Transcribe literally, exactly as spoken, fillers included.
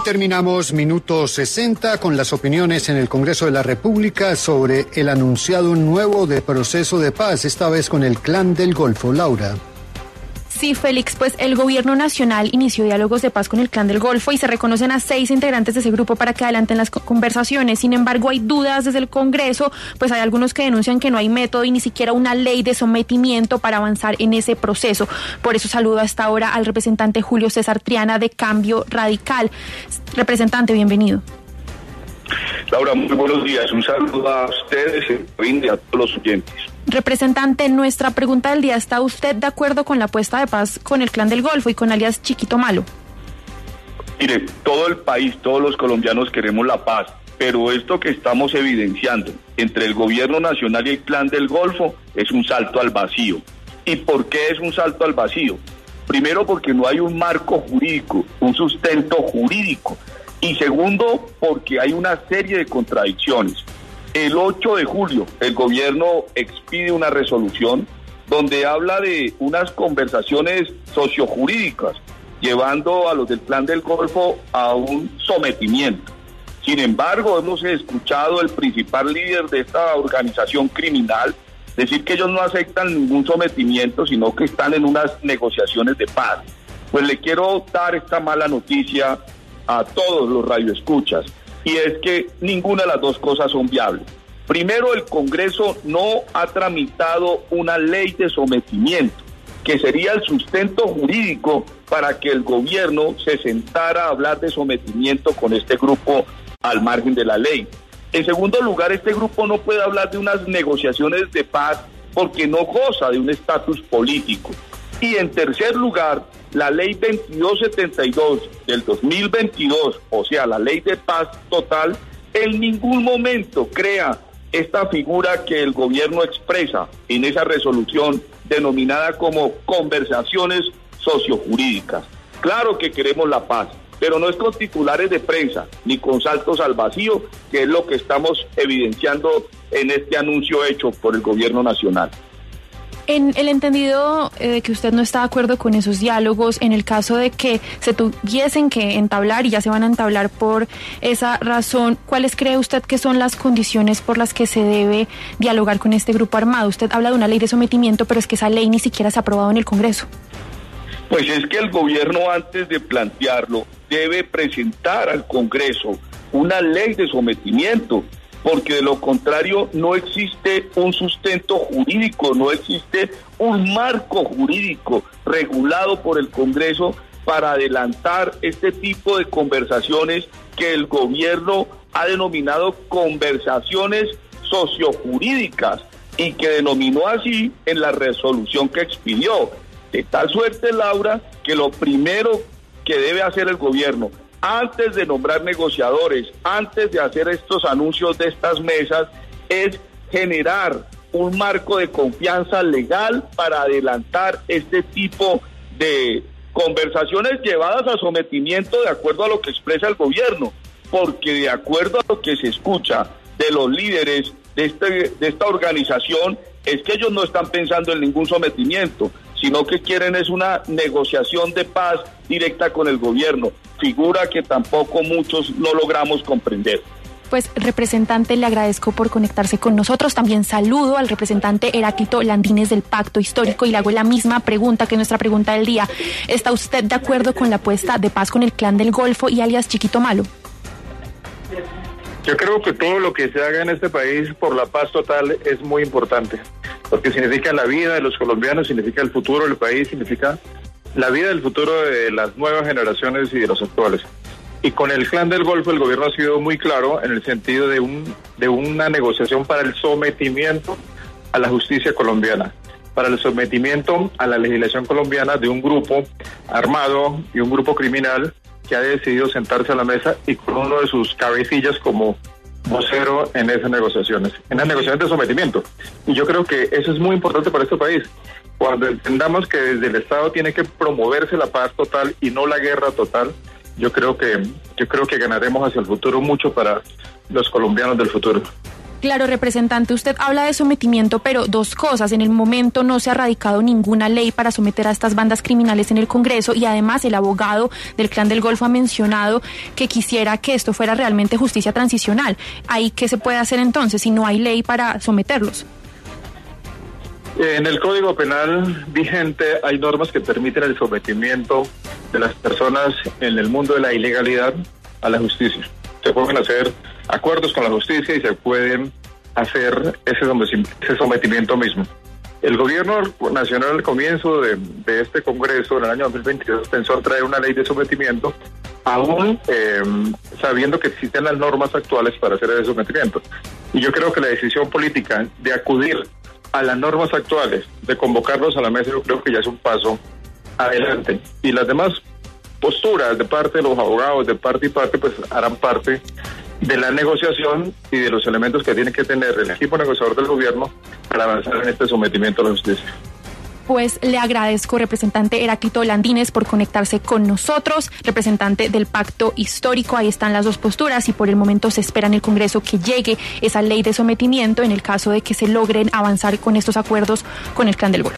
Terminamos minuto sesenta con las opiniones en el Congreso de la República sobre el anunciado nuevo de proceso de paz, esta vez con el Clan del Golfo. Laura. Sí, Félix, pues el gobierno nacional inició diálogos de paz con el Clan del Golfo y se reconocen a seis integrantes de ese grupo para que adelanten las conversaciones. Sin embargo, hay dudas desde el Congreso, pues hay algunos que denuncian que no hay método y ni siquiera una ley de sometimiento para avanzar en ese proceso. Por eso saludo a esta hora al representante Julio César Triana de Cambio Radical. Representante, bienvenido. Laura, muy buenos días. Un saludo a ustedes y a todos los oyentes. Representante, nuestra pregunta del día: ¿está usted de acuerdo con la puesta de paz con el Clan del Golfo y con alias Chiquito Malo? Mire, todo el país, todos los colombianos queremos la paz, pero esto que estamos evidenciando entre el gobierno nacional y el Clan del Golfo es un salto al vacío. ¿Y por qué es un salto al vacío? Primero, porque no hay un marco jurídico, un sustento jurídico. Y segundo, porque hay una serie de contradicciones. El ocho de julio, el gobierno expide una resolución donde habla de unas conversaciones sociojurídicas, llevando a los del Clan del Golfo a un sometimiento. Sin embargo, hemos escuchado al principal líder de esta organización criminal decir que ellos no aceptan ningún sometimiento, sino que están en unas negociaciones de paz. Pues le quiero dar esta mala noticia a todos los radioescuchas, y es que ninguna de las dos cosas son viables. Primero, el Congreso no ha tramitado una ley de sometimiento, que sería el sustento jurídico para que el gobierno se sentara a hablar de sometimiento con este grupo al margen de la ley. En segundo lugar, este grupo no puede hablar de unas negociaciones de paz porque no goza de un estatus político. Y en tercer lugar, la ley veintidós setenta y dos del dos mil veintidós, o sea, la ley de paz total, en ningún momento crea esta figura que el gobierno expresa en esa resolución denominada como conversaciones sociojurídicas. Claro que queremos la paz, pero no es con titulares de prensa ni con saltos al vacío, que es lo que estamos evidenciando en este anuncio hecho por el gobierno nacional. En el entendido de eh, que usted no está de acuerdo con esos diálogos, en el caso de que se tuviesen que entablar y ya se van a entablar por esa razón, ¿cuáles cree usted que son las condiciones por las que se debe dialogar con este grupo armado? Usted habla de una ley de sometimiento, pero es que esa ley ni siquiera se ha aprobado en el Congreso. Pues es que el gobierno, antes de plantearlo, debe presentar al Congreso una ley de sometimiento, porque de lo contrario no existe un sustento jurídico, no existe un marco jurídico regulado por el Congreso para adelantar este tipo de conversaciones que el gobierno ha denominado conversaciones sociojurídicas y que denominó así en la resolución que expidió. De tal suerte, Laura, que lo primero que debe hacer el gobierno, antes de nombrar negociadores, antes de hacer estos anuncios de estas mesas, es generar un marco de confianza legal para adelantar este tipo de conversaciones llevadas a sometimiento de acuerdo a lo que expresa el gobierno, porque de acuerdo a lo que se escucha de los líderes de, este, de esta organización, es que ellos no están pensando en ningún sometimiento, sino que quieren es una negociación de paz directa con el gobierno, figura que tampoco muchos no logramos comprender. Pues, representante, le agradezco por conectarse con nosotros. También saludo al representante Heráclito Landines del Pacto Histórico y le hago la misma pregunta que nuestra pregunta del día. ¿Está usted de acuerdo con la puesta de paz con el Clan del Golfo y alias Chiquito Malo? Yo creo que todo lo que se haga en este país por la paz total es muy importante, porque significa la vida de los colombianos, significa el futuro del país, significa la vida del futuro de las nuevas generaciones y de los actuales. Y con el Clan del Golfo el gobierno ha sido muy claro en el sentido de un de una negociación para el sometimiento a la justicia colombiana, para el sometimiento a la legislación colombiana de un grupo armado y un grupo criminal que ha decidido sentarse a la mesa y con uno de sus cabecillas como vocero en esas negociaciones, en las negociaciones de sometimiento. Y yo creo que eso es muy importante para este país. Cuando entendamos que desde el Estado tiene que promoverse la paz total y no la guerra total, yo creo que yo creo que ganaremos hacia el futuro mucho para los colombianos del futuro. Claro, representante, usted habla de sometimiento, pero dos cosas. En el momento no se ha radicado ninguna ley para someter a estas bandas criminales en el Congreso y además el abogado del Clan del Golfo ha mencionado que quisiera que esto fuera realmente justicia transicional. ¿Ahí qué se puede hacer entonces si no hay ley para someterlos? En el Código Penal vigente hay normas que permiten el sometimiento de las personas en el mundo de la ilegalidad a la justicia. Se pueden hacer acuerdos con la justicia y se pueden hacer ese sometimiento mismo. El gobierno nacional al comienzo de, de este Congreso, en el año dos mil veintidós, pensó en traer una ley de sometimiento, aún eh, sabiendo que existen las normas actuales para hacer ese sometimiento. Y yo creo que la decisión política de acudir a las normas actuales, de convocarlos a la mesa, yo creo que ya es un paso adelante. Y las demás posturas de parte de los abogados, de parte y parte, pues harán parte de la negociación y de los elementos que tiene que tener el equipo negociador del gobierno para avanzar en este sometimiento a la justicia. Pues le agradezco, representante Heráclito Landines, por conectarse con nosotros, representante del Pacto Histórico. Ahí están las dos posturas y por el momento se espera en el Congreso que llegue esa ley de sometimiento en el caso de que se logren avanzar con estos acuerdos con el Clan del Golfo.